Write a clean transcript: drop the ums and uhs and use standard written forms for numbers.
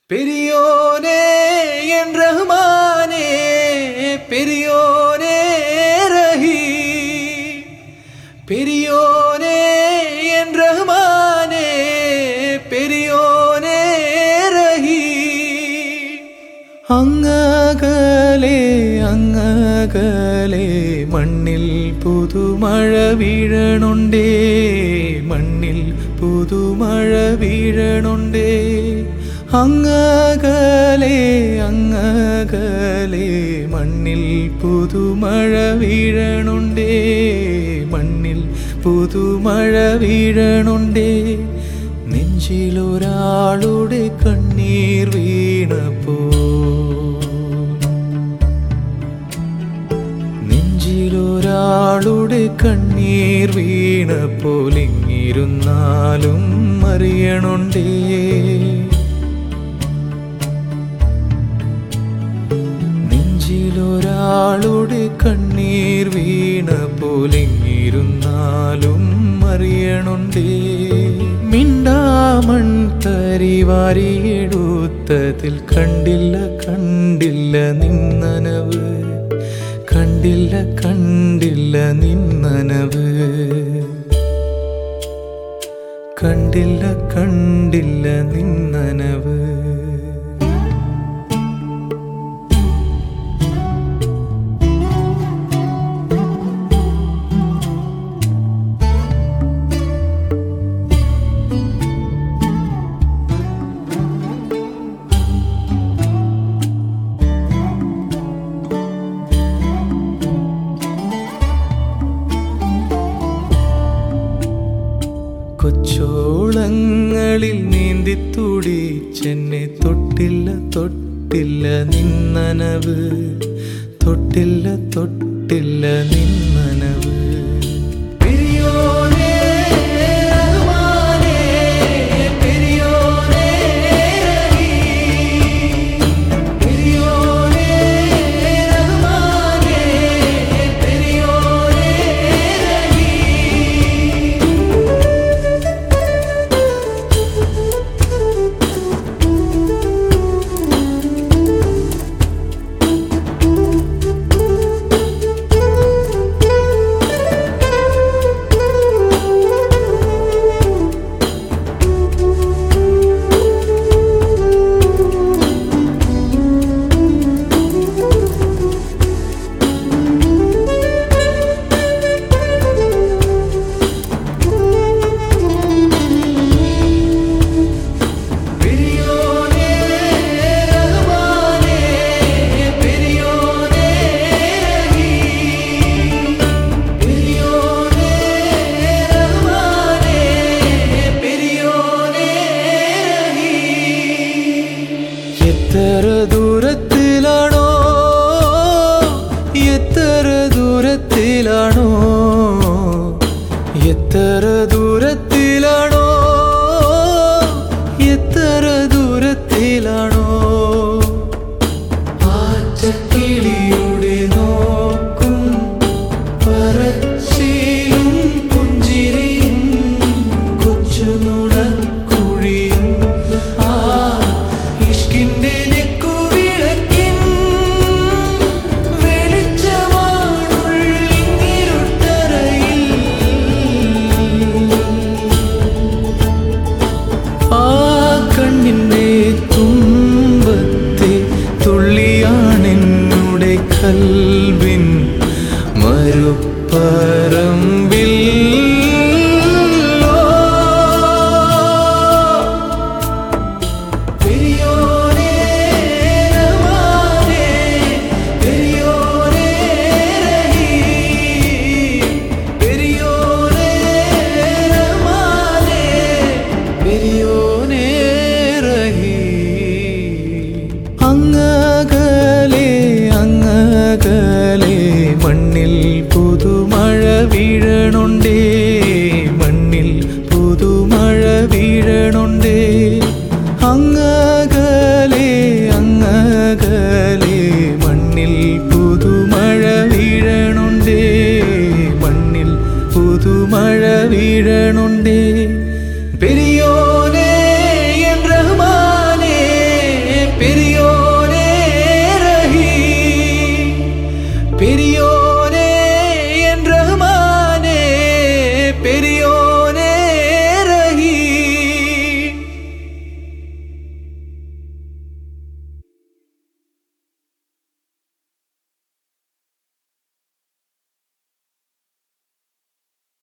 பெரியோனே என் ரஹ்மானே, பெரியோனே ரஹீ, பெரியோனே என் ரஹ்மானே, பெரியோனே ரஹீ. അങ്ങകലെ അങ്ങകലെ മണ്ണിൽ പുതുമഴ വീഴണുണ്ടേ, മണ്ണിൽ പുതുമഴ വീഴണുണ്ടേ. അങ്ങകലെ അങ്ങകലെ മണ്ണിൽ പുതുമഴ വീഴണുണ്ടേ, മണ്ണിൽ പുതുമഴ വീഴണുണ്ടേ. നെഞ്ചിലൊരാളുടെ കണ്ണീർ വീണപ്പോ, നെഞ്ചിലൊരാളുടെ കണ്ണീർ വീണപ്പോൾ ഇങ്ങിരുന്നാലും അറിയണുണ്ടേ. നെഞ്ചിലൊരാളുടെ കണ്ണീർ വീണപ്പോൾ ഇങ്ങിരുന്നാലും അറിയണുണ്ടേ. മിണ്ടാമൺ തരി വാരിയെടുത്തതിൽ കണ്ടില്ല കണ്ടില്ല നിന്നനവ്, കണ്ടില്ല കണ്ടില്ല നിന്നനവ്, കണ്ടില്ല കണ്ടില്ല നിന്നനവ്. കൊച്ചോളങ്ങളിൽ നീന്തി തുടിച്ചെന്നെ തൊട്ടില്ല തൊട്ടില്ല നിന്നനവ്, തൊട്ടില്ല തൊട്ടില്ല നിന്നനവ്. പെരിയോനേ റഹ്മാനേ, പെരിയോനേ റഹീ, പെരിയോനേ റഹ്മാനേ, പെരിയോനേ റഹീ. பெரியோரே